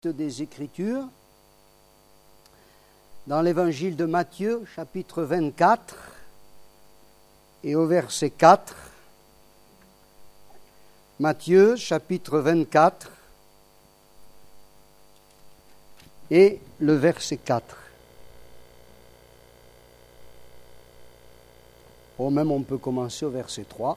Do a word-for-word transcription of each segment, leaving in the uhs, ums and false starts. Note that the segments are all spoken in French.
des Écritures dans l'évangile de Matthieu, chapitre vingt-quatre, et au verset quatre. Matthieu, chapitre vingt-quatre, et le verset quatre. Ou même on peut commencer au verset trois.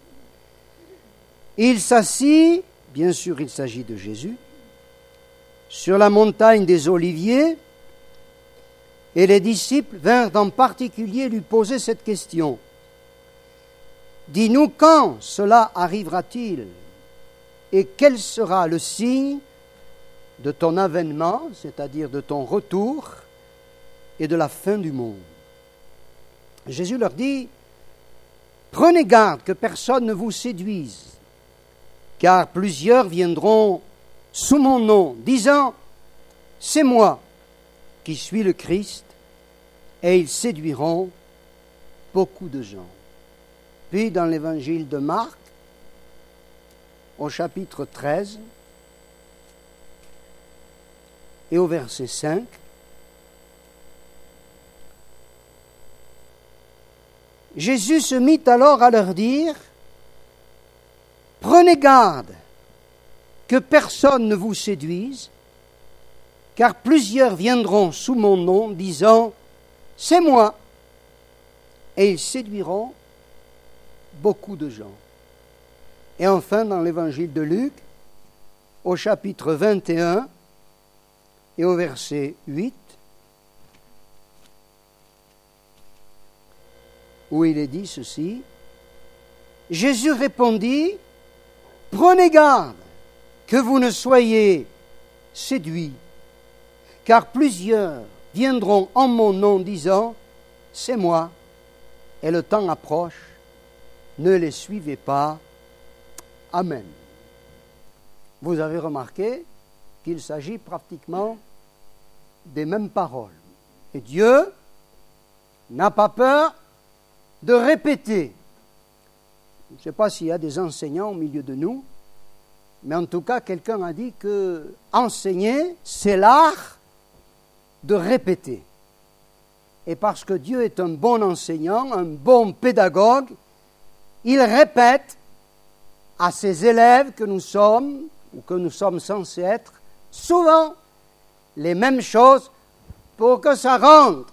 Il s'assit, bien sûr il s'agit de Jésus, sur la montagne des Oliviers, et les disciples vinrent en particulier lui poser cette question. « Dis-nous quand cela arrivera-t-il, et quel sera le signe de ton avènement, c'est-à-dire de ton retour, et de la fin du monde ?» Jésus leur dit, « Prenez garde que personne ne vous séduise, car plusieurs viendront sous mon nom, disant, c'est moi qui suis le Christ, et ils séduiront beaucoup de gens. » Puis dans l'évangile de Marc, au chapitre treize, et au verset cinq, Jésus se mit alors à leur dire, « Prenez garde que personne ne vous séduise, car plusieurs viendront sous mon nom, disant, c'est moi, et ils séduiront beaucoup de gens. » Et enfin, dans l'évangile de Luc, au chapitre vingt et un, et au verset huit, où il est dit ceci, Jésus répondit, « Prenez garde que vous ne soyez séduits, car plusieurs viendront en mon nom disant, c'est moi, et le temps approche, ne les suivez pas. Amen. » Vous avez remarqué qu'il s'agit pratiquement des mêmes paroles. Et Dieu n'a pas peur de répéter. Je ne sais pas s'il y a des enseignants au milieu de nous, mais en tout cas, quelqu'un a dit que enseigner, c'est l'art de répéter. Et parce que Dieu est un bon enseignant, un bon pédagogue, il répète à ses élèves que nous sommes, ou que nous sommes censés être, souvent les mêmes choses pour que ça rentre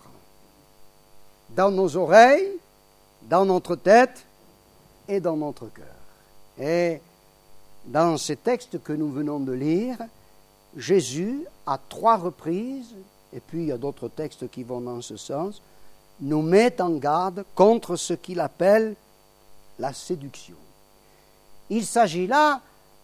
dans nos oreilles, dans notre tête et dans notre cœur. Et dans ces textes que nous venons de lire, Jésus, à trois reprises, et puis il y a d'autres textes qui vont dans ce sens, nous met en garde contre ce qu'il appelle la séduction. Il s'agit là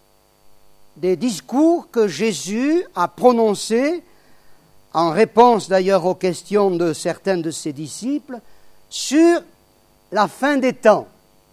des discours que Jésus a prononcés, en réponse d'ailleurs aux questions de certains de ses disciples, sur la fin des temps.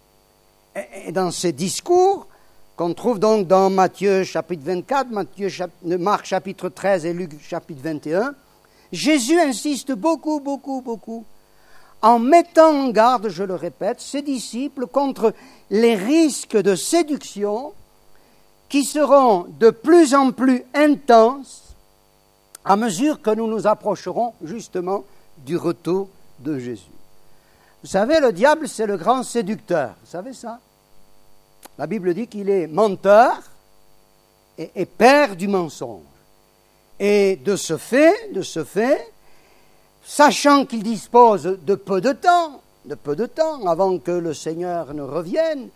Et dans ces discours, qu'on trouve donc dans Matthieu chapitre vingt-quatre, Matthieu, Marc chapitre treize et Luc chapitre vingt et un, Jésus insiste beaucoup, beaucoup, beaucoup, en mettant en garde, je le répète, ses disciples contre les risques de séduction qui seront de plus en plus intenses à mesure que nous nous approcherons justement du retour de Jésus. Vous savez, le diable, c'est le grand séducteur. Vous savez ça? La Bible dit qu'il est menteur et, et père du mensonge. Et de ce fait, de ce fait, sachant qu'il dispose de peu de temps, de peu de temps avant que le Seigneur ne revienne,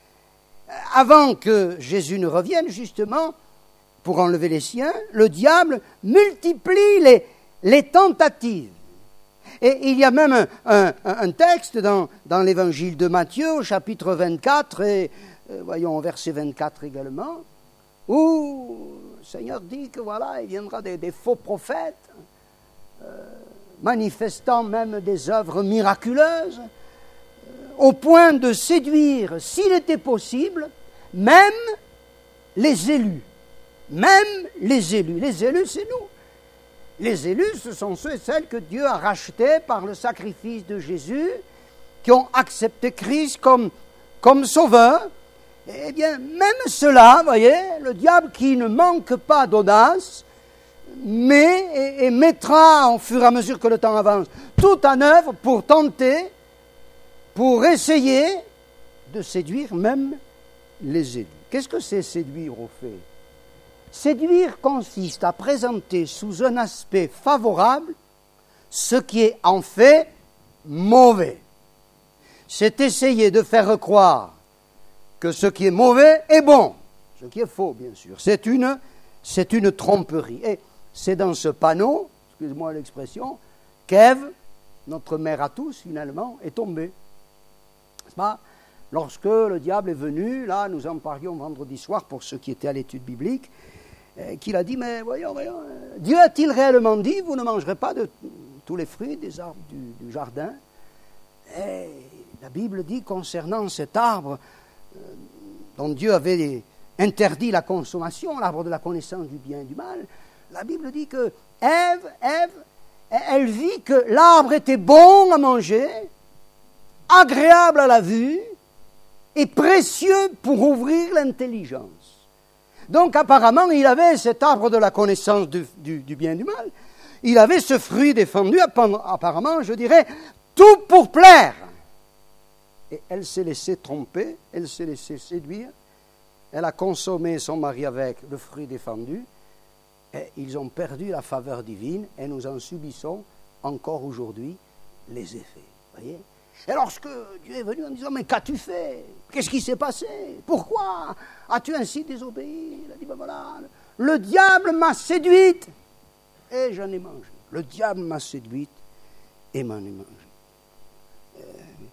avant que Jésus ne revienne justement pour enlever les siens, le diable multiplie les, les tentatives. Et il y a même un, un, un texte dans, dans l'évangile de Matthieu, au chapitre vingt-quatre, et euh, voyons au verset vingt-quatre également, où le Seigneur dit que voilà, il viendra des, des faux prophètes, euh, manifestant même des œuvres miraculeuses, euh, au point de séduire, s'il était possible, même les élus. Même les élus. Les élus, c'est nous. Les élus, ce sont ceux et celles que Dieu a rachetés par le sacrifice de Jésus, qui ont accepté Christ comme, comme sauveur. Eh bien, même cela, voyez, le diable qui ne manque pas d'audace, met et, et mettra, au fur et à mesure que le temps avance, tout en œuvre pour tenter, pour essayer de séduire même les élus. Qu'est-ce que c'est séduire au fait? Séduire consiste à présenter sous un aspect favorable ce qui est en fait mauvais. C'est essayer de faire croire que ce qui est mauvais est bon, ce qui est faux, bien sûr. C'est une, c'est une tromperie. Et c'est dans ce panneau, excusez-moi l'expression, qu'Ève, notre mère à tous, finalement, est tombée. C'est pas? Lorsque le diable est venu, là, nous en parlions vendredi soir pour ceux qui étaient à l'étude biblique, euh, qu'il a dit, mais voyons, voyons, euh, Dieu a-t-il réellement dit, vous ne mangerez pas de tous les fruits des arbres du, du jardin? Et la Bible dit concernant cet arbre euh, dont Dieu avait interdit la consommation, l'arbre de la connaissance du bien et du mal, la Bible dit que Ève, Ève, elle vit que l'arbre était bon à manger, agréable à la vue et précieux pour ouvrir l'intelligence. Donc apparemment, il avait cet arbre de la connaissance du, du, du bien et du mal, il avait ce fruit défendu, apparemment, je dirais, tout pour plaire. Et elle s'est laissée tromper, elle s'est laissée séduire, elle a consommé son mari avec le fruit défendu, et ils ont perdu la faveur divine, et nous en subissons encore aujourd'hui les effets. Voyez ? Et lorsque Dieu est venu en disant, mais qu'as-tu fait? Qu'est-ce qui s'est passé? Pourquoi as-tu ainsi désobéi? Il a dit, ben voilà, le diable m'a séduite, et j'en ai mangé. Le diable m'a séduite, et m'en ai mangé. Euh,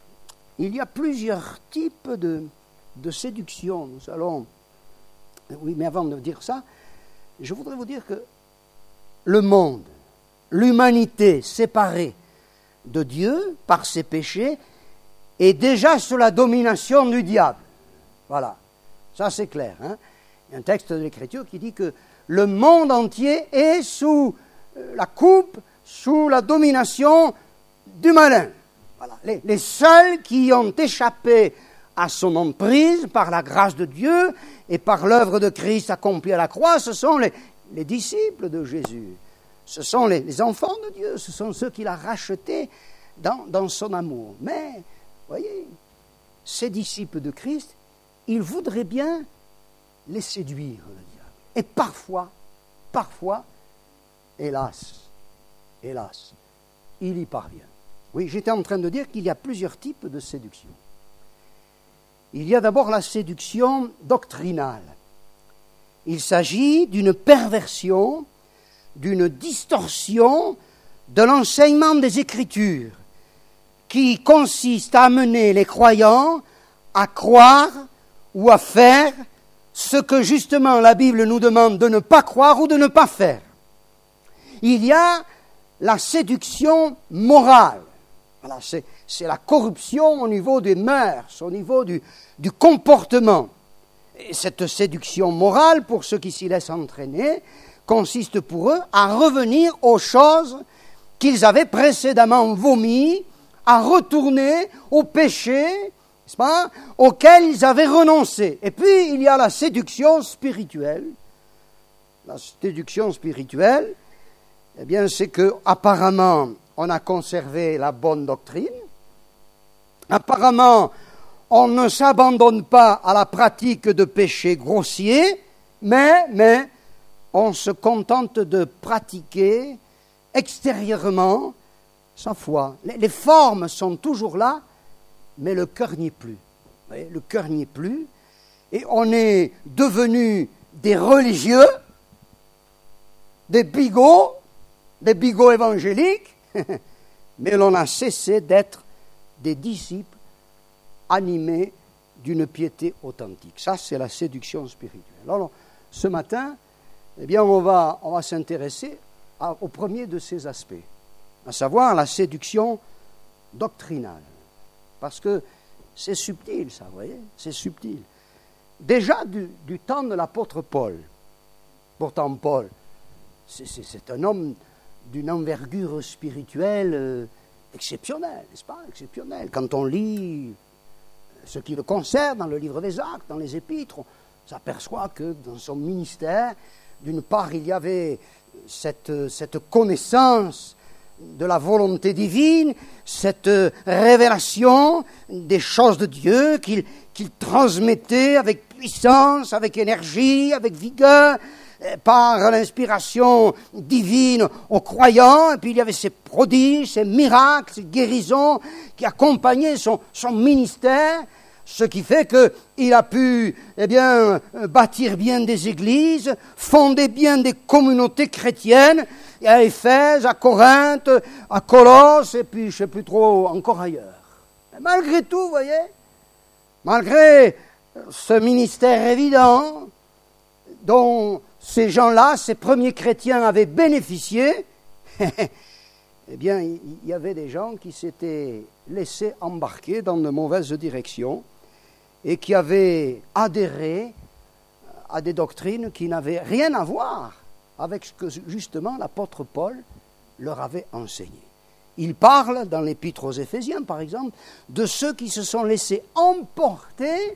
il y a plusieurs types de, de séduction. Nous allons... Oui, mais avant de dire ça, je voudrais vous dire que le monde, l'humanité séparée de Dieu par ses péchés est déjà sous la domination du diable. Voilà, ça c'est clair. Hein? Il y a un texte de l'Écriture qui dit que le monde entier est sous la coupe, sous la domination du malin. Voilà. Les, les seuls qui ont échappé à son emprise par la grâce de Dieu et par l'œuvre de Christ accomplie à la croix, ce sont les, les disciples de Jésus. Ce sont les, les enfants de Dieu, ce sont ceux qu'il a rachetés dans, dans son amour. Mais, voyez, ces disciples de Christ, ils voudraient bien les séduire, le diable. Et parfois, parfois, hélas, hélas, il y parvient. Oui, j'étais en train de dire qu'il y a plusieurs types de séduction. Il y a d'abord la séduction doctrinale. Il s'agit d'une perversion, d'une distorsion de l'enseignement des Écritures qui consiste à amener les croyants à croire ou à faire ce que justement la Bible nous demande de ne pas croire ou de ne pas faire. Il y a la séduction morale. Voilà, c'est, c'est la corruption au niveau des mœurs, au niveau du, du comportement. Et cette séduction morale, pour ceux qui s'y laissent entraîner, consiste pour eux à revenir aux choses qu'ils avaient précédemment vomies, à retourner au péché, n'est-ce pas, auquel ils avaient renoncé. Et puis, il y a la séduction spirituelle. La séduction spirituelle, eh bien, c'est que apparemment, on a conservé la bonne doctrine. Apparemment, on ne s'abandonne pas à la pratique de péchés grossiers, mais, mais on se contente de pratiquer extérieurement sa foi. Les, les formes sont toujours là, mais le cœur n'y est plus. Vous voyez, le cœur n'y est plus. Et on est devenu des religieux, des bigots, des bigots évangéliques, mais l'on a cessé d'être des disciples animés d'une piété authentique. Ça, c'est la séduction spirituelle. Alors, ce matin, eh bien, on va, on va s'intéresser à, au premier de ces aspects, à savoir la séduction doctrinale. Parce que c'est subtil, ça, vous voyez, c'est subtil. Déjà du, du temps de l'apôtre Paul, pourtant Paul, c'est, c'est, c'est un homme d'une envergure spirituelle euh, exceptionnelle, n'est-ce pas, exceptionnelle. Quand on lit ce qui le concerne dans le livre des Actes, dans les Épîtres, on s'aperçoit que dans son ministère, d'une part, il y avait cette, cette connaissance de la volonté divine, cette révélation des choses de Dieu qu'il qu'il transmettait avec puissance, avec énergie, avec vigueur, par l'inspiration divine aux croyants. Et puis il y avait ces prodiges, ces miracles, ces guérisons qui accompagnaient son, son ministère, ce qui fait qu'il a pu eh bien, bâtir bien des églises, fonder bien des communautés chrétiennes, à Éphèse, à Corinthe, à Colosse, et puis je ne sais plus trop encore ailleurs. Mais malgré tout, vous voyez, malgré ce ministère évident dont ces gens-là, ces premiers chrétiens avaient bénéficié, eh bien, il y avait des gens qui s'étaient laissés embarquer dans de mauvaises directions et qui avaient adhéré à des doctrines qui n'avaient rien à voir avec ce que justement l'apôtre Paul leur avait enseigné. Il parle dans l'épître aux Éphésiens, par exemple, de ceux qui se sont laissés emporter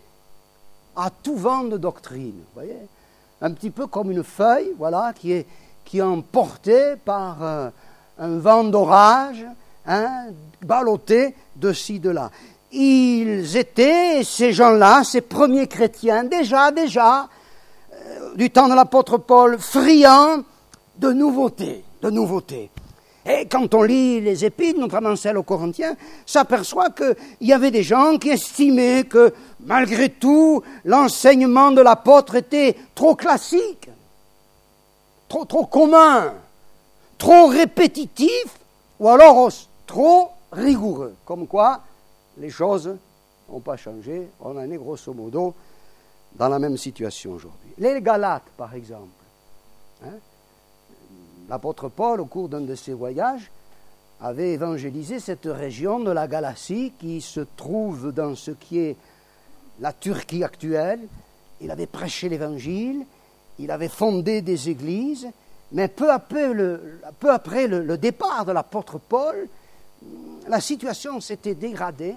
à tout vent de doctrine. Vous voyez, un petit peu comme une feuille, voilà, qui est, qui est emportée par euh, un vent d'orage, hein, ballotté de ci, de là. Ils étaient, ces gens-là, ces premiers chrétiens, déjà, déjà, euh, du temps de l'apôtre Paul, friands de nouveautés, de nouveautés. Et quand on lit les épîtres, notamment celles aux Corinthiens, s'aperçoit qu'il y avait des gens qui estimaient que, malgré tout, l'enseignement de l'apôtre était trop classique, trop, trop commun, trop répétitif, ou alors trop rigoureux. Comme quoi, les choses n'ont pas changé, on en est grosso modo dans la même situation aujourd'hui. Les Galates, par exemple, hein, l'apôtre Paul, au cours d'un de ses voyages, avait évangélisé cette région de la Galatie qui se trouve dans ce qui est la Turquie actuelle. Il avait prêché l'évangile, il avait fondé des églises, mais peu, à peu, le, peu après le, le départ de l'apôtre Paul, la situation s'était dégradée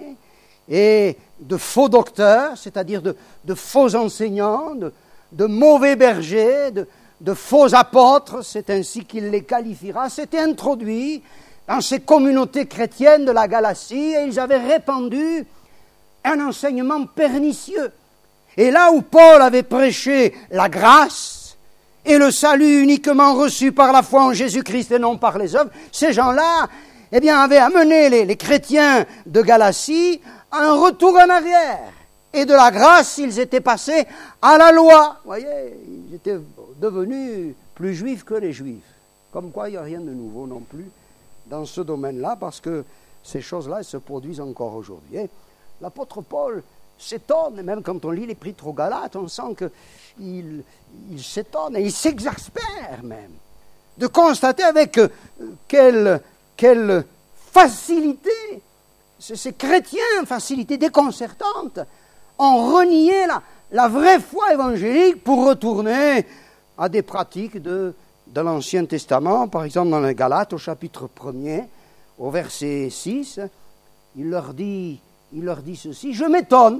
et de faux docteurs, c'est-à-dire de, de faux enseignants, de, de mauvais bergers, de de faux apôtres, c'est ainsi qu'il les qualifiera, s'étaient introduits dans ces communautés chrétiennes de la Galatie et ils avaient répandu un enseignement pernicieux. Et là où Paul avait prêché la grâce et le salut uniquement reçu par la foi en Jésus-Christ et non par les œuvres, ces gens-là eh bien, avaient amené les, les chrétiens de Galatie à un retour en arrière. Et de la grâce, ils étaient passés à la loi. Vous voyez, ils étaient devenus plus juifs que les juifs. Comme quoi, il n'y a rien de nouveau non plus dans ce domaine-là, parce que ces choses-là, elles se produisent encore aujourd'hui. Et l'apôtre Paul s'étonne, et même quand on lit l'épître aux Galates, on sent qu'il il s'étonne et il s'exaspère même de constater avec quelle, quelle facilité ces chrétiens, facilité déconcertante, ont renié la, la vraie foi évangélique pour retourner à des pratiques de, de l'Ancien Testament. Par exemple, dans les Galates, au chapitre premier, au verset six, il leur dit, il leur dit ceci: « Je m'étonne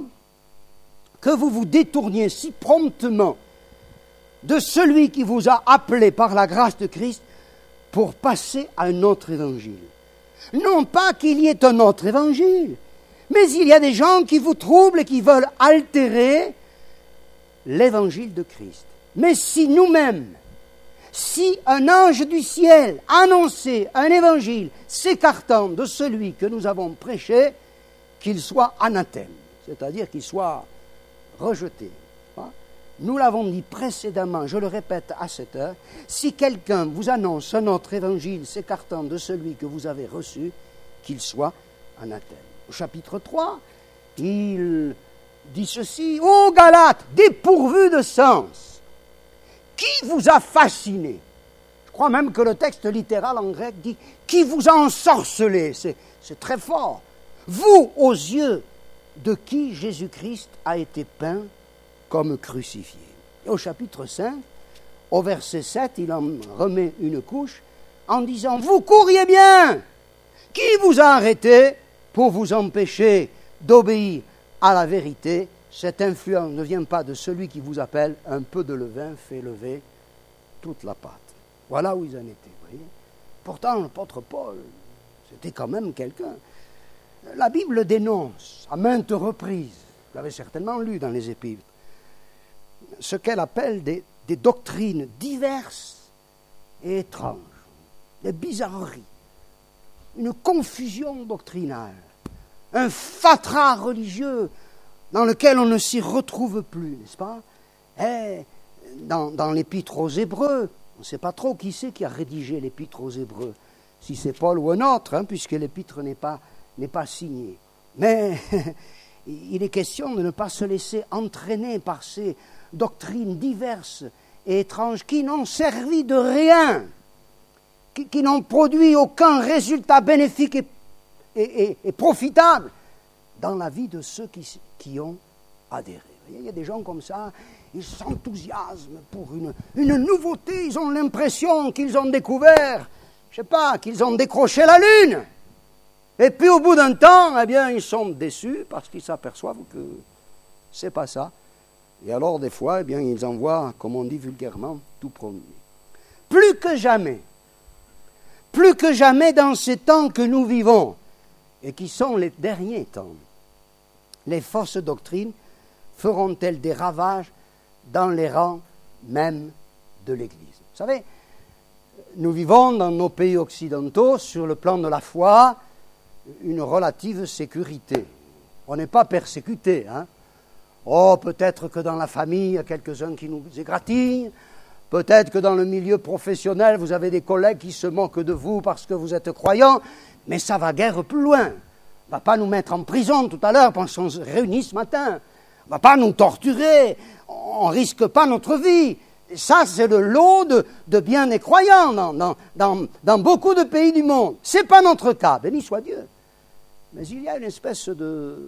que vous vous détourniez si promptement de celui qui vous a appelé par la grâce de Christ pour passer à un autre évangile. Non pas qu'il y ait un autre évangile, mais il y a des gens qui vous troublent et qui veulent altérer l'évangile de Christ. Mais si nous-mêmes, si un ange du ciel annonçait un évangile s'écartant de celui que nous avons prêché, qu'il soit anathème, c'est-à-dire qu'il soit rejeté. Nous l'avons dit précédemment, je le répète à cette heure, si quelqu'un vous annonce un autre évangile s'écartant de celui que vous avez reçu, qu'il soit anathème. Au chapitre trois, il dit ceci: « Ô Galates, dépourvus de sens, qui vous a fasciné ?» Je crois même que le texte littéral en grec dit « qui vous a ensorcelé ?» C'est, c'est très fort. « Vous, aux yeux de qui Jésus-Christ a été peint comme crucifié. » Et au chapitre cinq, au verset sept, il en remet une couche en disant « Vous couriez bien ! Qui vous a arrêté pour vous empêcher d'obéir à la vérité? Cette influence ne vient pas de celui qui vous appelle. Un peu de levain fait lever toute la pâte. » Voilà où ils en étaient, voyez. Pourtant, l'apôtre Paul, c'était quand même quelqu'un. La Bible dénonce à maintes reprises, vous l'avez certainement lu dans les Épîtres, ce qu'elle appelle des, des doctrines diverses et étranges, des bizarreries, une confusion doctrinale, un fatras religieux dans lequel on ne s'y retrouve plus, n'est-ce pas? Et dans, dans l'Épître aux Hébreux, on ne sait pas trop qui c'est qui a rédigé l'Épître aux Hébreux, si c'est Paul ou un autre, hein, puisque l'Épître n'est pas, n'est pas signée. Mais il est question de ne pas se laisser entraîner par ces doctrines diverses et étranges qui n'ont servi de rien, qui, qui n'ont produit aucun résultat bénéfique et, et, et, et profitable dans la vie de ceux qui, qui ont adhéré. Il y a des gens comme ça, ils s'enthousiasment pour une, une nouveauté, ils ont l'impression qu'ils ont découvert, je ne sais pas, qu'ils ont décroché la lune. Et puis au bout d'un temps, eh bien, ils sont déçus parce qu'ils s'aperçoivent que c'est pas ça. Et alors, des fois, eh bien, ils envoient, comme on dit vulgairement, tout promener. Plus que jamais, plus que jamais dans ces temps que nous vivons, et qui sont les derniers temps, les fausses doctrines feront-elles des ravages dans les rangs même de l'Église. Vous savez, nous vivons dans nos pays occidentaux, sur le plan de la foi, une relative sécurité. On n'est pas persécuté, hein. Oh, peut-être que dans la famille, il y a quelques-uns qui nous égratignent. Peut-être que dans le milieu professionnel, vous avez des collègues qui se moquent de vous parce que vous êtes croyants. Mais ça va guère plus loin. On ne va pas nous mettre en prison tout à l'heure parce qu'on se réunit ce matin. On ne va pas nous torturer. On ne risque pas notre vie. Et ça, c'est le lot de, de bien des croyants dans, dans, dans, dans beaucoup de pays du monde. Ce n'est pas notre cas, béni soit Dieu. Mais il y a une espèce de...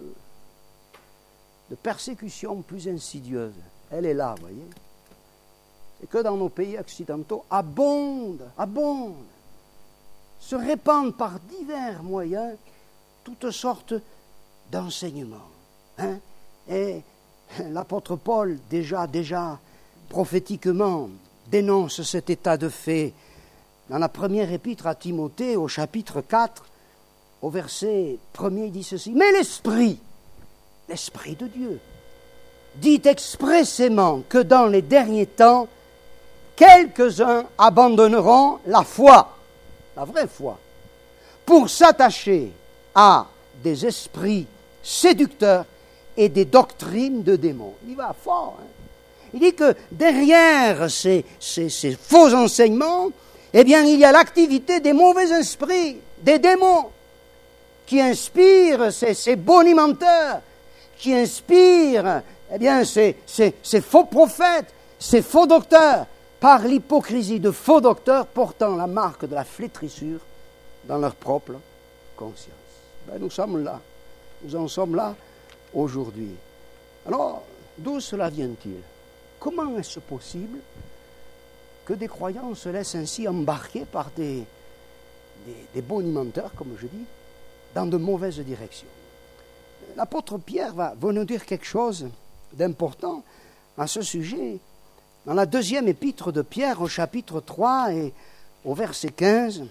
de persécution plus insidieuse. Elle est là, vous voyez. Et que dans nos pays occidentaux, abondent, abondent, se répandent par divers moyens toutes sortes d'enseignements. Hein? Et l'apôtre Paul, déjà, déjà, prophétiquement, dénonce cet état de fait. Dans la première épître à Timothée, au chapitre quatre, au verset premier, il dit ceci. Mais l'Esprit, l'Esprit de Dieu, dit expressément que dans les derniers temps, quelques-uns abandonneront la foi, la vraie foi, pour s'attacher à des esprits séducteurs et des doctrines de démons. Il va fort. Hein? Il dit que derrière ces, ces, ces faux enseignements, eh bien, il y a l'activité des mauvais esprits, des démons, qui inspirent ces, ces bonimenteurs, qui inspirent eh bien, ces, ces, ces faux prophètes, ces faux docteurs, par l'hypocrisie de faux docteurs portant la marque de la flétrissure dans leur propre conscience. Ben, nous sommes là. Nous en sommes là aujourd'hui. Alors, d'où cela vient-il? Comment est-ce possible que des croyants se laissent ainsi embarquer par des, des, des bonimenteurs, comme je dis, dans de mauvaises directions? L'apôtre Pierre va, va nous dire quelque chose d'important à ce sujet. Dans la deuxième épître de Pierre, au chapitre trois et au verset quinze,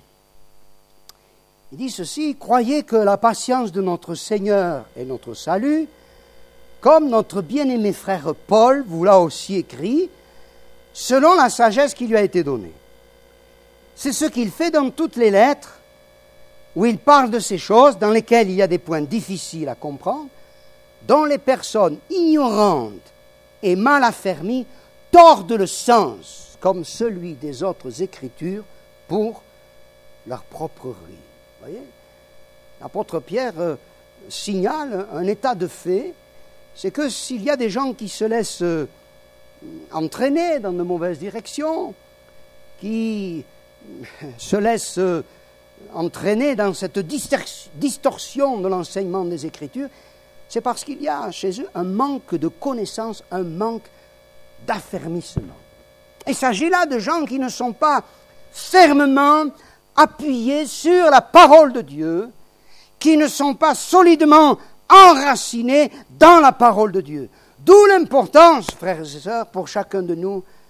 il dit ceci, « Croyez que la patience de notre Seigneur est notre salut, comme notre bien-aimé frère Paul vous l'a aussi écrit, selon la sagesse qui lui a été donnée. C'est ce qu'il fait dans toutes les lettres, où il parle de ces choses dans lesquelles il y a des points difficiles à comprendre, dont les personnes ignorantes et mal affermies tordent le sens, comme celui des autres Écritures, pour leur propre ruine. » Vous voyez, l'apôtre Pierre euh, signale un état de fait, c'est que s'il y a des gens qui se laissent euh, entraîner dans de mauvaises directions, qui se laissent euh, entraîner dans cette distorsion de l'enseignement des Écritures, c'est parce qu'il y a chez eux un manque de connaissance, un manque d'affermissement. Il s'agit là de gens qui ne sont pas fermement appuyés sur la parole de Dieu, qui ne sont pas solidement enracinés dans la parole de Dieu. D'où l'importance, frères et sœurs, pour chacun de nous,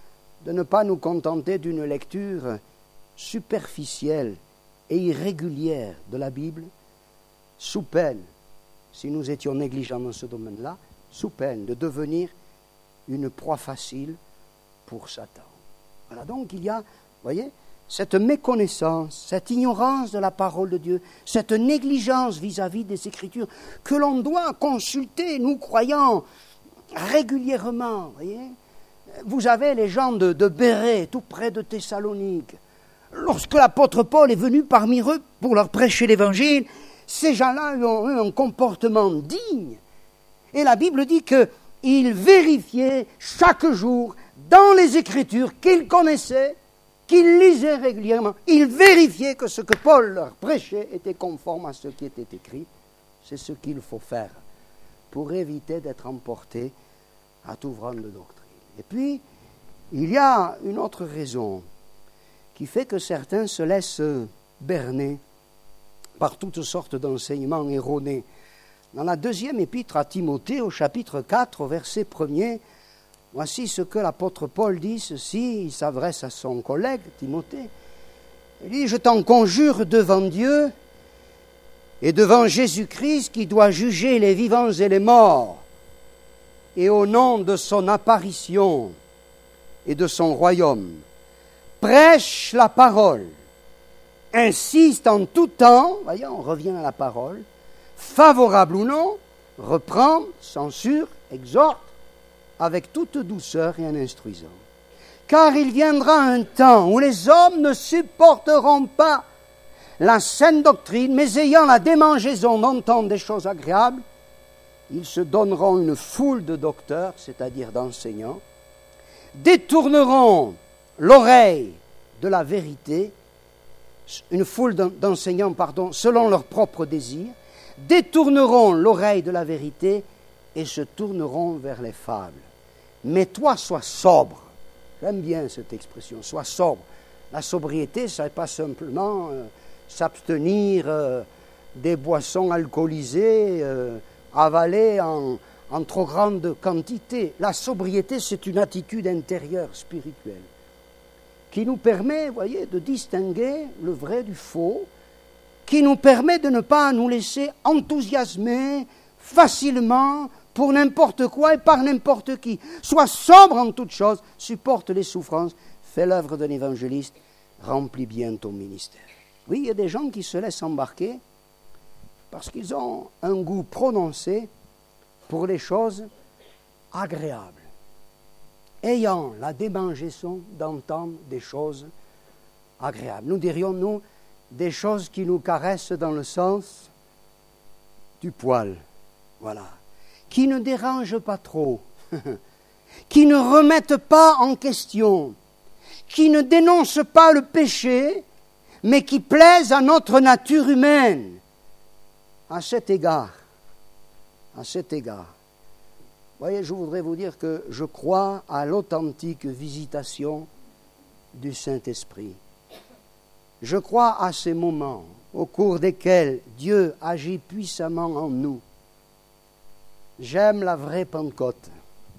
de ne pas nous contenter d'une lecture superficielle et irrégulière de la Bible, sous peine, si nous étions négligents dans ce domaine-là, sous peine de devenir une proie facile pour Satan. Voilà, donc il y a, vous voyez, cette méconnaissance, cette ignorance de la parole de Dieu, cette négligence vis-à-vis des Écritures que l'on doit consulter, nous croyants, régulièrement. Voyez. Vous avez les gens de, de Bérée, tout près de Thessalonique. Lorsque l'apôtre Paul est venu parmi eux pour leur prêcher l'Évangile, ces gens-là ont eu un comportement digne. Et la Bible dit qu'ils vérifiaient chaque jour dans les Écritures qu'ils connaissaient, qu'ils lisaient régulièrement. Ils vérifiaient que ce que Paul leur prêchait était conforme à ce qui était écrit. C'est ce qu'il faut faire pour éviter d'être emporté à tout vent de doctrine. Et puis, il y a une autre raison qui fait que certains se laissent berner par toutes sortes d'enseignements erronés. Dans la deuxième épître à Timothée, au chapitre quatre, au verset premier, voici ce que l'apôtre Paul dit, ceci, il s'adresse à son collègue Timothée. Il dit, je t'en conjure devant Dieu et devant Jésus-Christ qui doit juger les vivants et les morts, et au nom de son apparition et de son royaume, prêche la parole, insiste en tout temps, voyez, on revient à la parole, favorable ou non, reprend, censure, exhorte, avec toute douceur et en instruisant. Car il viendra un temps où les hommes ne supporteront pas la saine doctrine, mais ayant la démangeaison d'entendre des choses agréables, ils se donneront une foule de docteurs, c'est-à-dire d'enseignants, détourneront l'oreille de la vérité, une foule d'enseignants, pardon, selon leurs propres désirs, détourneront l'oreille de la vérité et se tourneront vers les fables. Mais toi, sois sobre. J'aime bien cette expression, sois sobre. La sobriété, ce n'est pas simplement euh, s'abstenir euh, des boissons alcoolisées, euh, avalées en, en trop grande quantité. La sobriété, c'est une attitude intérieure, spirituelle, qui nous permet, vous voyez, de distinguer le vrai du faux, qui nous permet de ne pas nous laisser enthousiasmer facilement pour n'importe quoi et par n'importe qui. Sois sobre en toutes choses, supporte les souffrances, fais l'œuvre d'un évangéliste, remplis bien ton ministère. Oui, il y a des gens qui se laissent embarquer parce qu'ils ont un goût prononcé pour les choses agréables, ayant la démangeaison d'entendre des choses agréables. Nous dirions, nous, des choses qui nous caressent dans le sens du poil, voilà, qui ne dérangent pas trop, qui ne remettent pas en question, qui ne dénoncent pas le péché, mais qui plaisent à notre nature humaine. À cet égard, à cet égard, vous voyez, je voudrais vous dire que je crois à l'authentique visitation du Saint-Esprit. Je crois à ces moments au cours desquels Dieu agit puissamment en nous. J'aime la vraie Pentecôte.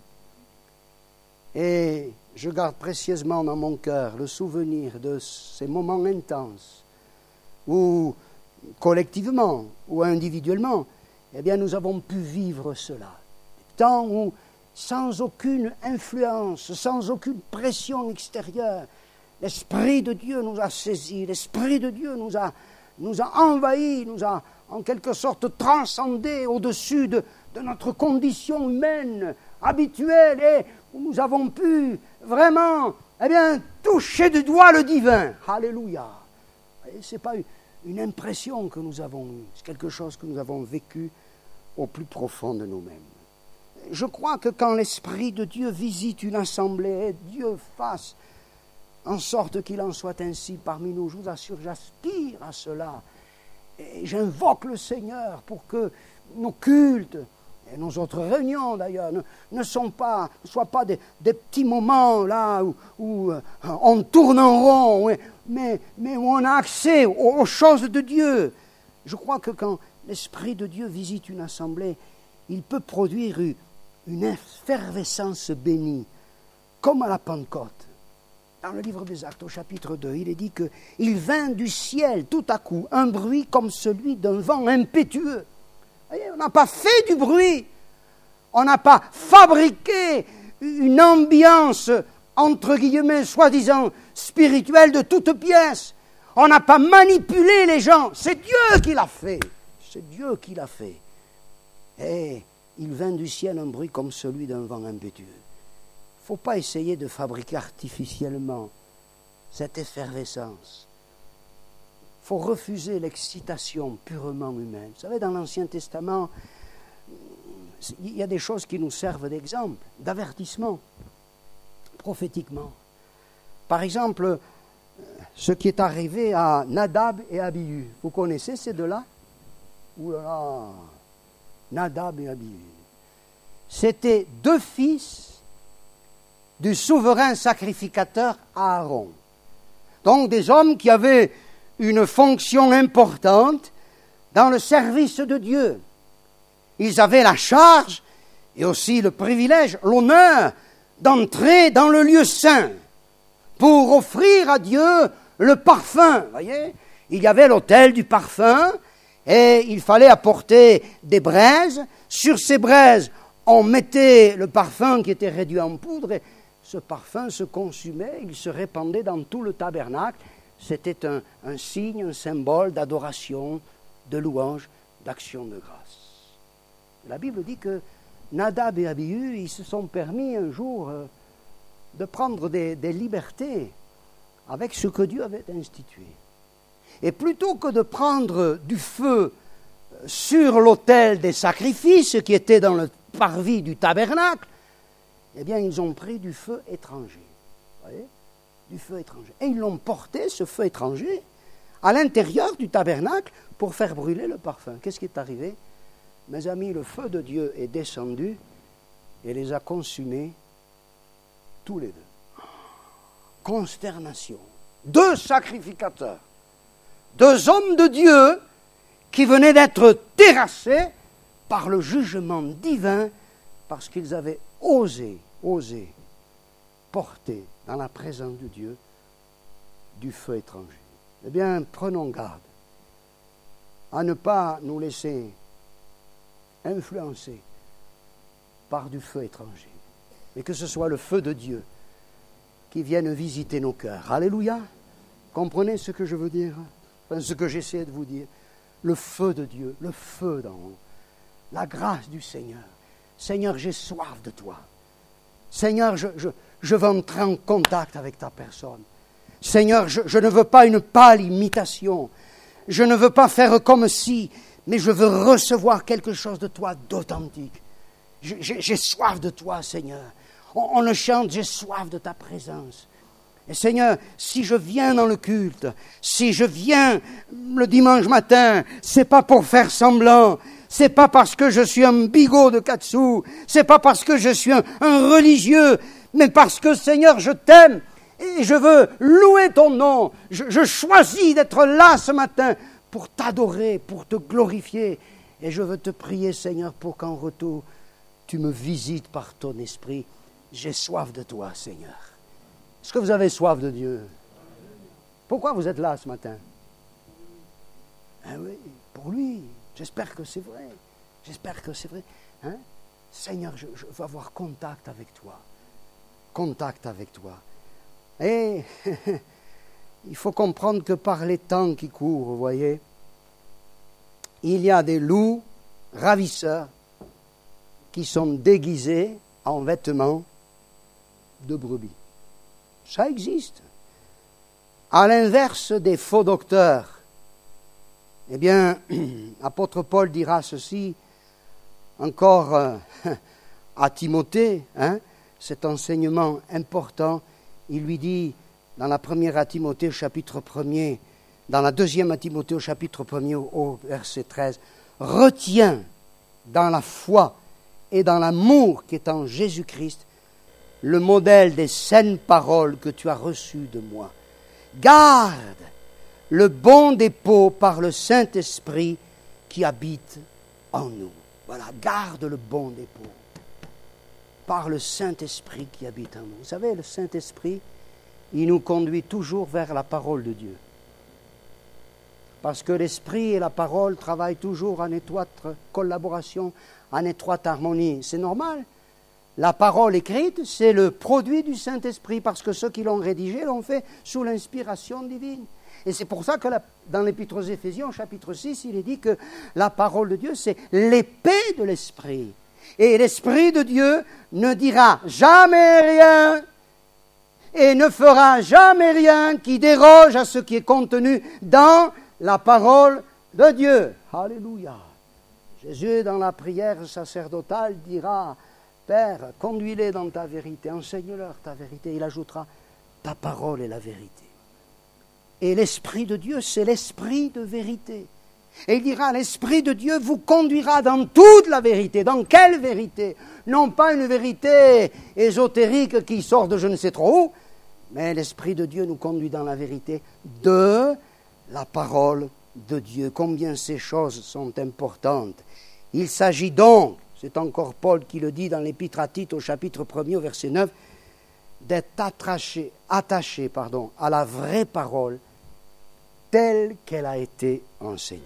Et je garde précieusement dans mon cœur le souvenir de ces moments intenses où, collectivement ou individuellement, eh bien, nous avons pu vivre cela. Des temps où, sans aucune influence, sans aucune pression extérieure, l'Esprit de Dieu nous a saisis, l'Esprit de Dieu nous a, nous a envahis, nous a en quelque sorte transcendés au-dessus de, de notre condition humaine habituelle et où nous avons pu vraiment eh bien, toucher du doigt le divin. Alléluia. Ce n'est pas une, une impression que nous avons eue, c'est quelque chose que nous avons vécu au plus profond de nous-mêmes. Je crois que quand l'Esprit de Dieu visite une assemblée, Dieu fasse en sorte qu'il en soit ainsi parmi nous. Je vous assure, j'aspire à cela. Et j'invoque le Seigneur pour que nos cultes, et nos autres réunions d'ailleurs, ne, ne, sont pas, ne soient pas des, des petits moments là où, où euh, on tourne en rond, mais, mais où on a accès aux, aux choses de Dieu. Je crois que quand l'Esprit de Dieu visite une assemblée, il peut produire une, une effervescence bénie, comme à la Pentecôte. dans le livre des Actes, au chapitre deux, il est dit qu'il vint du ciel tout à coup un bruit comme celui d'un vent impétueux. Vous voyez, on n'a pas fait du bruit, on n'a pas fabriqué une ambiance, entre guillemets, soi-disant spirituelle de toutes pièces. On n'a pas manipulé les gens, c'est Dieu qui l'a fait. C'est Dieu qui l'a fait. Et il vint du ciel un bruit comme celui d'un vent impétueux. Il ne faut pas essayer de fabriquer artificiellement cette effervescence. Il faut refuser l'excitation purement humaine. Vous savez, dans l'Ancien Testament, il y a des choses qui nous servent d'exemple, d'avertissement, prophétiquement. Par exemple, ce qui est arrivé à Nadab et Abihu. Vous connaissez ces deux-là? Ouh là là, Nadab et Abihu. C'était deux fils du souverain sacrificateur Aaron. Donc des hommes qui avaient une fonction importante dans le service de Dieu. Ils avaient la charge et aussi le privilège, l'honneur d'entrer dans le lieu saint pour offrir à Dieu le parfum. Vous voyez, il y avait l'autel du parfum et il fallait apporter des braises. Sur ces braises, on mettait le parfum qui était réduit en poudre et ce parfum se consumait, il se répandait dans tout le tabernacle. C'était un, un signe, un symbole d'adoration, de louange, d'action de grâce. La Bible dit que Nadab et Abihu, ils se sont permis un jour euh, de prendre des, des libertés avec ce que Dieu avait institué. Et plutôt que de prendre du feu sur l'autel des sacrifices qui était dans le parvis du tabernacle, eh bien, ils ont pris du feu étranger. Vous voyez ? Du feu étranger. Et ils l'ont porté, ce feu étranger, à l'intérieur du tabernacle pour faire brûler le parfum. Qu'est-ce qui est arrivé ? Mes amis, le feu de Dieu est descendu et les a consumés tous les deux. Consternation. Deux sacrificateurs, deux hommes de Dieu qui venaient d'être terrassés par le jugement divin parce qu'ils avaient osé, osé porter dans la présence de Dieu du feu étranger. Eh bien, prenons garde à ne pas nous laisser influencer par du feu étranger. Et que ce soit le feu de Dieu qui vienne visiter nos cœurs. Alléluia. Comprenez ce que je veux dire? Enfin, ce que j'essaie de vous dire. Le feu de Dieu, le feu d'en haut. La grâce du Seigneur. Seigneur, j'ai soif de toi. Seigneur, je, je, je veux entrer en contact avec ta personne. Seigneur, je, je ne veux pas une pâle imitation. Je ne veux pas faire comme si, mais je veux recevoir quelque chose de toi d'authentique. J'ai, j'ai soif de toi, Seigneur. On, on le chante, j'ai soif de ta présence. Et Seigneur, si je viens dans le culte, si je viens le dimanche matin, c'est pas pour faire semblant, c'est pas parce que je suis un bigot de quatre sous, c'est pas parce que je suis un, un religieux, mais parce que Seigneur, je t'aime et je veux louer ton nom. Je, je choisis d'être là ce matin pour t'adorer, pour te glorifier. Et je veux te prier, Seigneur, pour qu'en retour, tu me visites par ton esprit. J'ai soif de toi, Seigneur. Est-ce que vous avez soif de Dieu? Pourquoi vous êtes là ce matin? Ah oui, pour lui. J'espère que c'est vrai. J'espère que c'est vrai. Hein? Seigneur, je, je veux avoir contact avec toi. Contact avec toi. Et il faut comprendre que par les temps qui courent, vous voyez, il y a des loups ravisseurs qui sont déguisés en vêtements de brebis. Ça existe. À l'inverse des faux docteurs, eh bien, l'apôtre Paul dira ceci encore euh, à Timothée, hein, cet enseignement important. Il lui dit, dans la première à Timothée, au chapitre premier, dans la deuxième à Timothée, au chapitre premier, au, au verset treize, « Retiens dans la foi et dans l'amour qui est en Jésus-Christ le modèle des saines paroles que tu as reçues de moi. Garde le bon dépôt par le Saint-Esprit qui habite en nous. » Voilà, garde le bon dépôt par le Saint-Esprit qui habite en nous. Vous savez, le Saint-Esprit, il nous conduit toujours vers la parole de Dieu. Parce que l'esprit et la parole travaillent toujours en étroite collaboration, en étroite harmonie. C'est normal. La parole écrite, c'est le produit du Saint-Esprit, parce que ceux qui l'ont rédigé l'ont fait sous l'inspiration divine. Et c'est pour ça que la, dans l'Épître aux Éphésiens, au chapitre six, il est dit que la parole de Dieu, c'est l'épée de l'Esprit. Et l'Esprit de Dieu ne dira jamais rien et ne fera jamais rien qui déroge à ce qui est contenu dans la parole de Dieu. Alléluia. Jésus, dans la prière sacerdotale, dira « Père, conduis-les dans ta vérité, enseigne-leur ta vérité. » Il ajoutera « Ta parole est la vérité. » Et l'Esprit de Dieu, c'est l'Esprit de vérité. Et il dira, l'Esprit de Dieu vous conduira dans toute la vérité. Dans quelle vérité? Non pas une vérité ésotérique qui sort de je ne sais trop où, mais l'Esprit de Dieu nous conduit dans la vérité de la parole de Dieu. Combien ces choses sont importantes. Il s'agit donc, c'est encore Paul qui le dit dans l'Épître à Tite au chapitre premier au verset neuf, d'être attaché, attaché pardon, à la vraie parole telle qu'elle a été enseignée.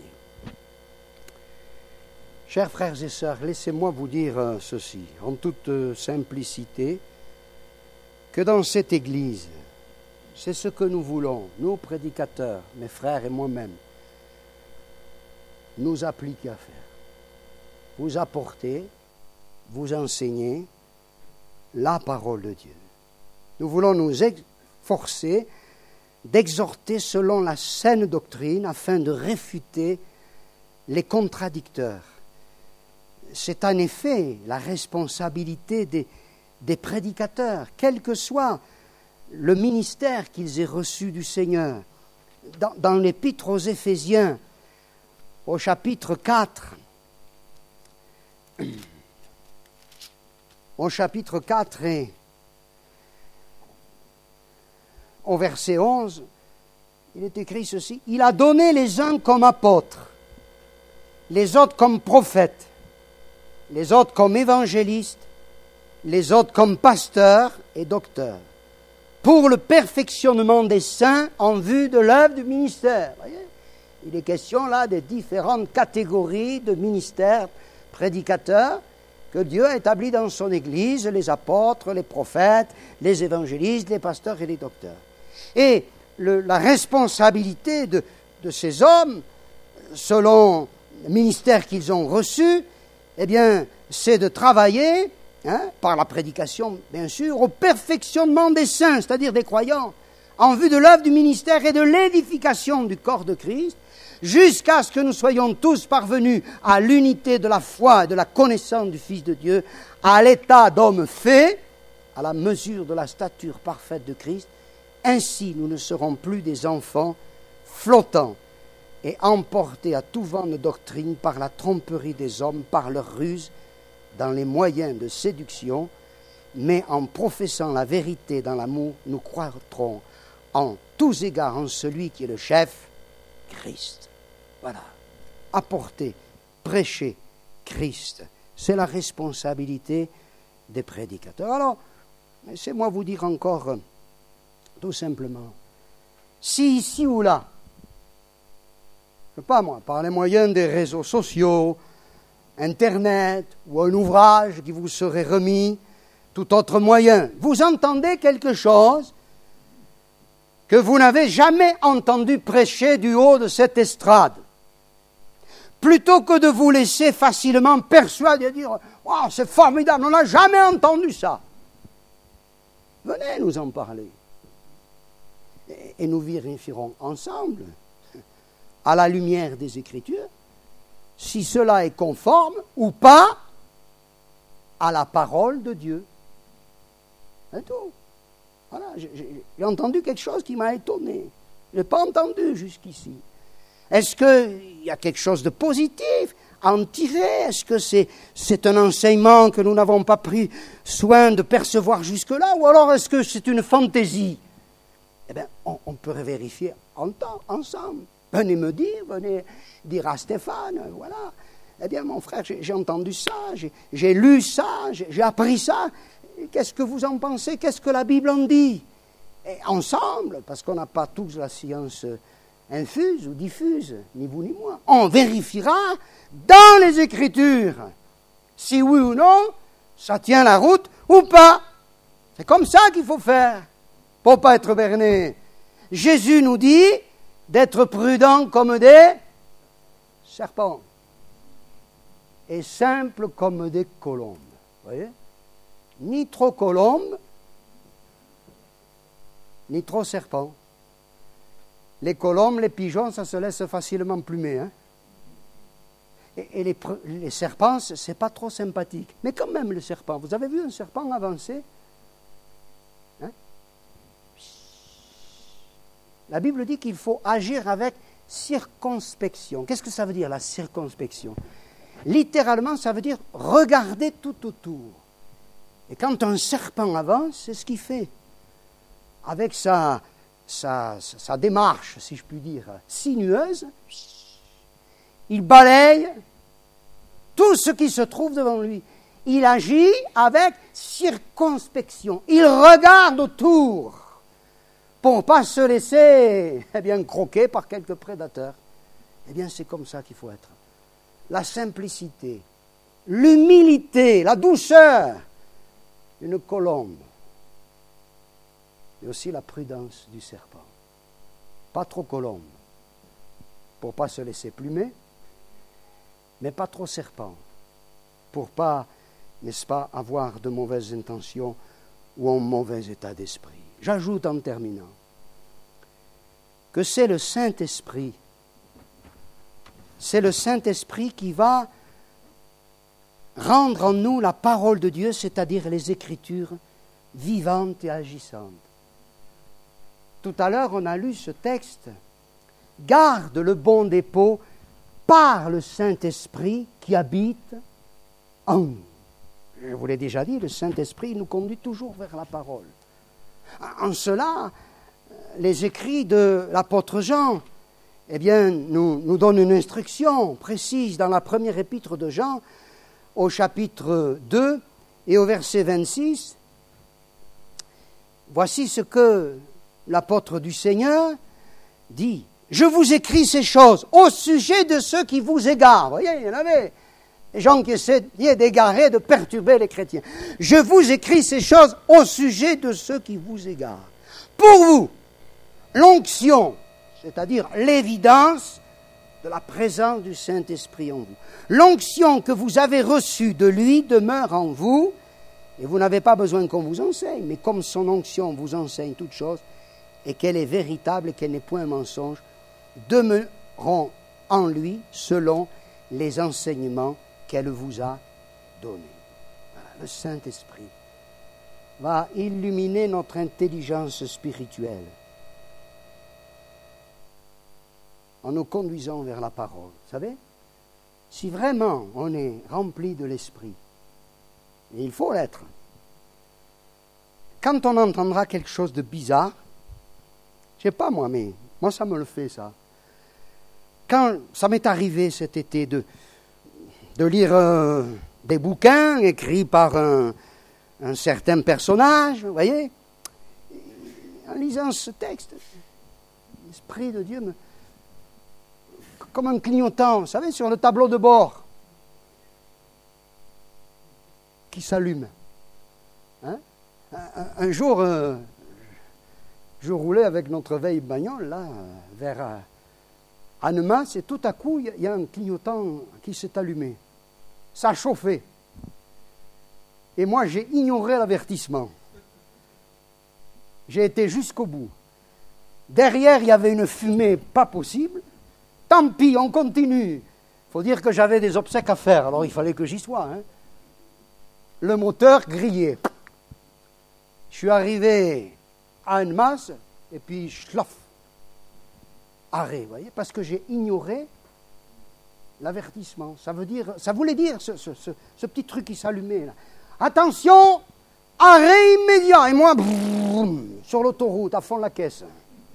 Chers frères et sœurs, laissez-moi vous dire ceci, en toute simplicité, que dans cette Église, c'est ce que nous voulons, nous prédicateurs, mes frères et moi-même, nous appliquer à faire. Vous apporter, vous enseigner la parole de Dieu. Nous voulons nous efforcer d'exhorter selon la saine doctrine afin de réfuter les contradicteurs. C'est en effet la responsabilité des, des prédicateurs, quel que soit le ministère qu'ils aient reçu du Seigneur. Dans, dans l'Épître aux Éphésiens, au chapitre quatre, au chapitre quatre et au verset onze, il est écrit ceci, « Il a donné les uns comme apôtres, les autres comme prophètes, les autres comme évangélistes, les autres comme pasteurs et docteurs, pour le perfectionnement des saints en vue de l'œuvre du ministère. » Voyez, il est question là des différentes catégories de ministères prédicateurs que Dieu a établis dans son Église, les apôtres, les prophètes, les évangélistes, les pasteurs et les docteurs. Et le, la responsabilité de, de ces hommes, selon le ministère qu'ils ont reçu, eh bien, c'est de travailler, hein, par la prédication, bien sûr, au perfectionnement des saints, c'est-à-dire des croyants, en vue de l'œuvre du ministère et de l'édification du corps de Christ, jusqu'à ce que nous soyons tous parvenus à l'unité de la foi et de la connaissance du Fils de Dieu, à l'état d'homme fait, à la mesure de la stature parfaite de Christ. Ainsi, nous ne serons plus des enfants flottants et emportés à tout vent de doctrine par la tromperie des hommes, par leur ruse, dans les moyens de séduction, mais en professant la vérité dans l'amour, nous croîtrons en tous égards en celui qui est le chef, Christ. Voilà. Apporter, prêcher Christ, c'est la responsabilité des prédicateurs. Alors, laissez-moi vous dire encore, tout simplement, si ici ou là, je ne sais pas moi, par les moyens des réseaux sociaux, Internet ou un ouvrage qui vous serait remis, tout autre moyen, vous entendez quelque chose que vous n'avez jamais entendu prêcher du haut de cette estrade, plutôt que de vous laisser facilement persuader et dire « Oh, c'est formidable, on n'a jamais entendu ça !» Venez nous en parler. Et, et nous vérifierons ensemble, à la lumière des Écritures, si cela est conforme ou pas à la parole de Dieu. C'est tout. Voilà, j'ai, j'ai entendu quelque chose qui m'a étonné. Je n'ai pas entendu jusqu'ici. Est-ce qu'il y a quelque chose de positif à en tirer? Est-ce que c'est, c'est un enseignement que nous n'avons pas pris soin de percevoir jusque-là? Ou alors est-ce que c'est une fantaisie? Eh bien, on, on peut vérifier en temps, ensemble. Venez me dire, venez dire à Stéphane, voilà. Eh bien, mon frère, j'ai, j'ai entendu ça, j'ai, j'ai lu ça, j'ai, j'ai appris ça. Qu'est-ce que vous en pensez? Qu'est-ce que la Bible en dit? et ensemble, parce qu'on n'a pas tous la science infuse ou diffuse, ni vous ni moi, on vérifiera dans les Écritures si oui ou non ça tient la route ou pas. C'est comme ça qu'il faut faire pour ne pas être berné. Jésus nous dit d'être prudent comme des serpents et simples comme des colombes. Vous voyez ? Ni trop colombe, ni trop serpent. Les colombes, les pigeons, ça se laisse facilement plumer. Hein? Et, et les, les serpents, c'est pas trop sympathique. Mais quand même, le serpent, vous avez vu un serpent avancer ? Hein? La Bible dit qu'il faut agir avec circonspection. Qu'est-ce que ça veut dire, la circonspection ? Littéralement, ça veut dire regarder tout autour. Et quand un serpent avance, c'est ce qu'il fait. Avec sa, sa, sa démarche, si je puis dire, sinueuse, il balaye tout ce qui se trouve devant lui. Il agit avec circonspection. Il regarde autour pour ne pas se laisser eh bien, croquer par quelques prédateurs. Eh bien, c'est comme ça qu'il faut être. La simplicité, l'humilité, la douceur, une colombe, et aussi la prudence du serpent. Pas trop colombe, pour ne pas se laisser plumer, mais pas trop serpent, pour ne pas, n'est-ce pas, avoir de mauvaises intentions ou un mauvais état d'esprit. J'ajoute en terminant que c'est le Saint-Esprit, c'est le Saint-Esprit qui va rendre en nous la parole de Dieu, c'est-à-dire les Écritures vivantes et agissantes. Tout à l'heure, on a lu ce texte. Garde le bon dépôt par le Saint-Esprit qui habite en nous. Je vous l'ai déjà dit, le Saint-Esprit nous conduit toujours vers la parole. En cela, les écrits de l'apôtre Jean, eh bien, nous, nous donnent une instruction précise dans la première épître de Jean, au chapitre deux et au verset vingt-six. Voici ce que l'apôtre du Seigneur dit. Je vous écris ces choses au sujet de ceux qui vous égarent. Vous voyez, il y en avait des gens qui essayaient d'égarer, de perturber les chrétiens. Je vous écris ces choses au sujet de ceux qui vous égarent. Pour vous, l'onction, c'est-à-dire l'évidence de la présence du Saint-Esprit en vous. L'onction que vous avez reçue de lui demeure en vous, et vous n'avez pas besoin qu'on vous enseigne, mais comme son onction vous enseigne toutes choses, et qu'elle est véritable et qu'elle n'est point un mensonge, demeurons en lui selon les enseignements qu'elle vous a donnés. Voilà, le Saint-Esprit va illuminer notre intelligence spirituelle en nous conduisant vers la parole. Vous savez, si vraiment on est rempli de l'Esprit, et il faut l'être, quand on entendra quelque chose de bizarre, je ne sais pas moi, mais moi ça me le fait ça. Quand ça m'est arrivé cet été de, de lire euh, des bouquins écrits par un, un certain personnage, vous voyez, en lisant ce texte, l'Esprit de Dieu me... comme un clignotant, vous savez, sur le tableau de bord, qui s'allume. Hein? un, un jour, euh, je roulais avec notre vieille bagnole, là, vers euh, Annemasse, et tout à coup, il y, y a un clignotant qui s'est allumé. Ça a chauffé. Et moi, j'ai ignoré l'avertissement. J'ai été jusqu'au bout. Derrière, il y avait une fumée pas possible. Tant pis, on continue. Il faut dire que j'avais des obsèques à faire, alors il fallait que j'y sois. Hein. Le moteur grillait. Je suis arrivé à Annemasse, et puis schloff, arrêt, vous voyez, parce que j'ai ignoré l'avertissement. Ça veut dire, ça voulait dire, ce, ce, ce, ce petit truc qui s'allumait là. Attention, arrêt immédiat. Et moi, brrr, sur l'autoroute, à fond la caisse.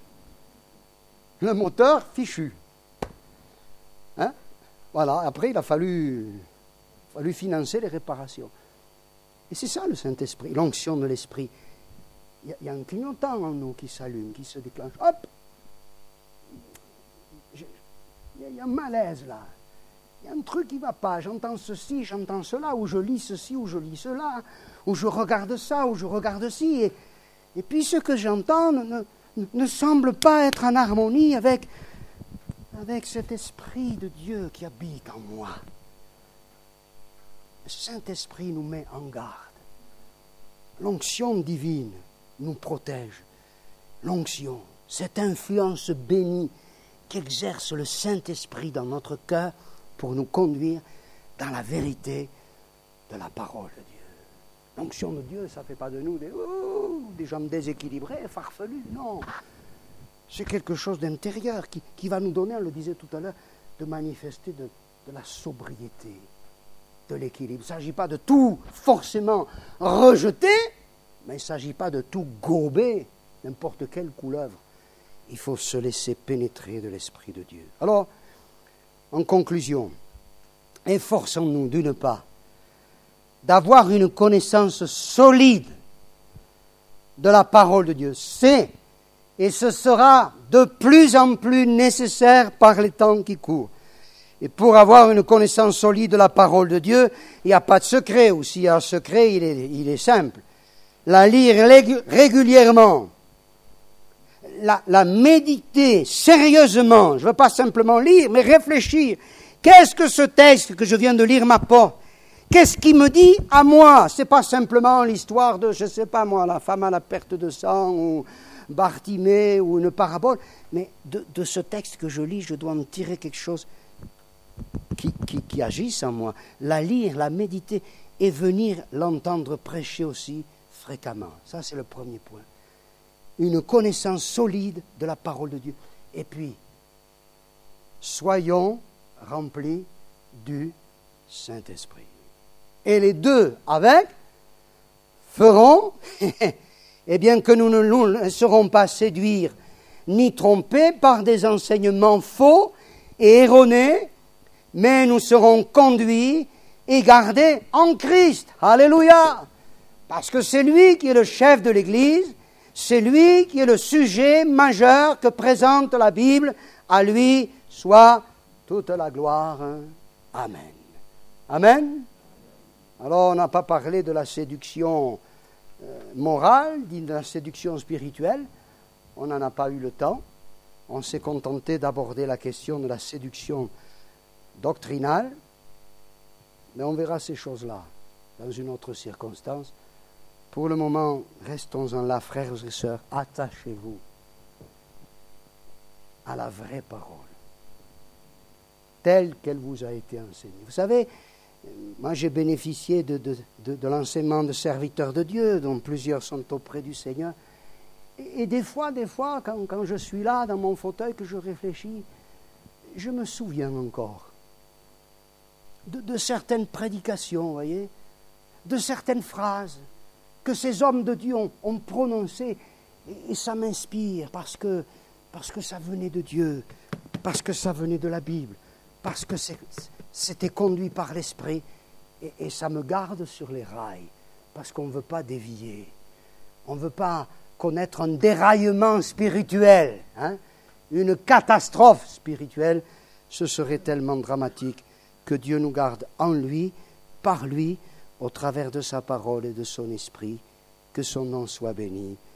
Le moteur fichu. Hein? Voilà, après il a fallu, fallu financer les réparations. Et c'est ça le Saint-Esprit, l'onction de l'Esprit. il y, y a un clignotant en nous qui s'allume, qui se déclenche. Hop! Il y a un malaise là. Il y a un truc qui ne va pas. J'entends ceci, j'entends cela, ou je lis ceci, ou je lis cela, ou je regarde ça, ou je regarde ci. Et, et puis ce que j'entends ne, ne, ne semble pas être en harmonie avec, avec cet esprit de Dieu qui habite en moi. Le Saint-Esprit nous met en garde. L'onction divine nous protège. L'onction, cette influence bénie qu'exerce le Saint-Esprit dans notre cœur pour nous conduire dans la vérité de la parole de Dieu. L'onction de Dieu, ça ne fait pas de nous des, oh, des gens déséquilibrés, farfelus, non. C'est quelque chose d'intérieur qui, qui va nous donner, on le disait tout à l'heure, de manifester de, de la sobriété, de l'équilibre. Il ne s'agit pas de tout forcément rejeter, mais il ne s'agit pas de tout gober, n'importe quelle couleuvre. Il faut se laisser pénétrer de l'Esprit de Dieu. Alors, en conclusion, efforçons-nous d'une part d'avoir une connaissance solide de la parole de Dieu. C'est, et ce sera de plus en plus nécessaire par les temps qui courent. Et pour avoir une connaissance solide de la parole de Dieu, il n'y a pas de secret, ou s'il y a un secret, il est, il est simple. La lire régulièrement, La, la méditer sérieusement, je ne veux pas simplement lire, mais réfléchir. Qu'est-ce que ce texte que je viens de lire m'apporte? Qu'est-ce qu'il me dit à moi? Ce n'est pas simplement l'histoire de, je ne sais pas moi, la femme à la perte de sang, ou Bartimée, ou une parabole, mais de, de ce texte que je lis, je dois en tirer quelque chose qui, qui, qui agisse en moi. La lire, la méditer, et venir l'entendre prêcher aussi fréquemment. Ça, c'est le premier point. Une connaissance solide de la parole de Dieu. Et puis, soyons remplis du Saint-Esprit. Et les deux avec feront, eh bien que nous ne nous laisserons pas séduire ni tromper par des enseignements faux et erronés, mais nous serons conduits et gardés en Christ. Alléluia! Parce que c'est lui qui est le chef de l'Église. C'est lui qui est le sujet majeur que présente la Bible. À lui soit toute la gloire. Amen. Amen. Alors, on n'a pas parlé de la séduction euh, morale, ni de la séduction spirituelle. On n'en a pas eu le temps. On s'est contenté d'aborder la question de la séduction doctrinale. Mais on verra ces choses-là dans une autre circonstance. Pour le moment, restons-en là, frères et sœurs, attachez-vous à la vraie parole, telle qu'elle vous a été enseignée. Vous savez, moi j'ai bénéficié de, de, de, de l'enseignement de serviteurs de Dieu, dont plusieurs sont auprès du Seigneur. Et, et des fois, des fois, quand, quand je suis là, dans mon fauteuil, que je réfléchis, je me souviens encore de, de certaines prédications, vous voyez, de certaines phrases que ces hommes de Dieu ont, ont prononcé, et, et ça m'inspire parce que, parce que ça venait de Dieu, parce que ça venait de la Bible, parce que c'est, c'était conduit par l'Esprit, et, et ça me garde sur les rails, parce qu'on ne veut pas dévier, on ne veut pas connaître un déraillement spirituel, hein, une catastrophe spirituelle, ce serait tellement dramatique que Dieu nous garde en lui, par lui, au travers de sa parole et de son esprit, que son nom soit béni.